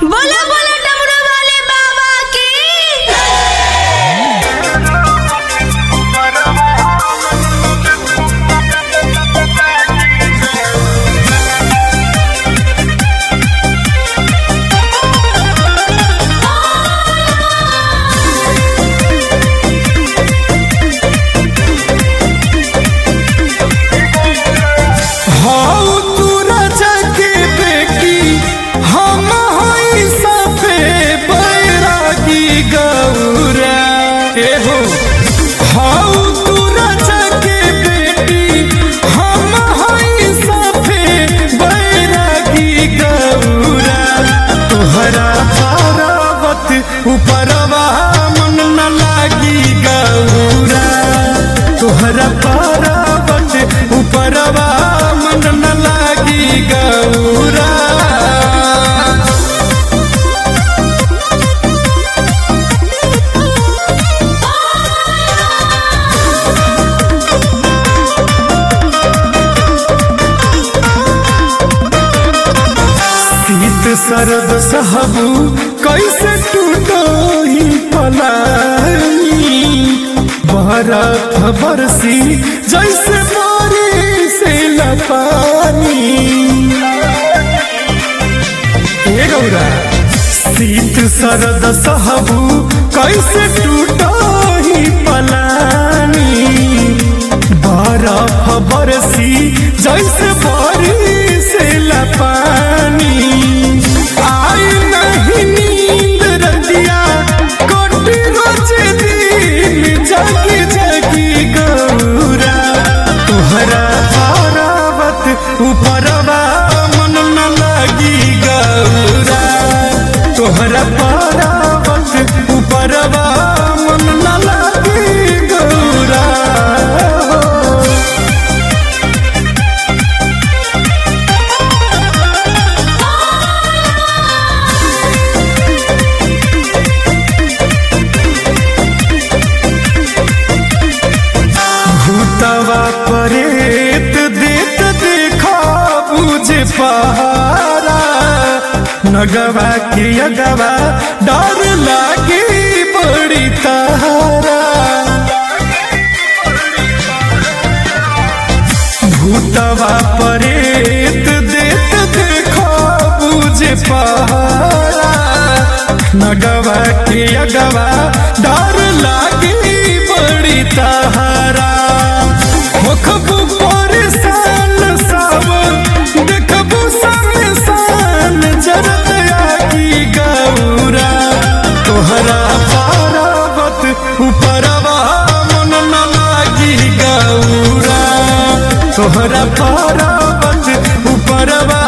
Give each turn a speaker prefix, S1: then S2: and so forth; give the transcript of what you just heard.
S1: बोलो बोलो डमरू वाले बाबा की।
S2: उपरवा मन न लागी गौरा तोहरा पर्वत उपरवा मन न लागी गौरा। शीत शरद सहबू कैसे टूटो ही पलानी बरफ बरसी जैसे मोरी से लपानी। ए गौरा शीत शरद सहबू कैसे टूटो ही पलानी बरफ बरसी जैसे मोरी से लपानी। उपरवा मन न लागी गौरा तोहरा पर्वत उपरवा मन न लागी गौरा। भूतवा परेत देत बुझे पहारा नगवा के अगवा डर लागे बड़ी तारा। भूतवा परेत देत देखो बुझे पहारा नगवा के अगवा डर लागे बड़ी तारा। तोहरा पर्वत उपरवा मन न लागी गौरा तोहरा पर्वत उपरवा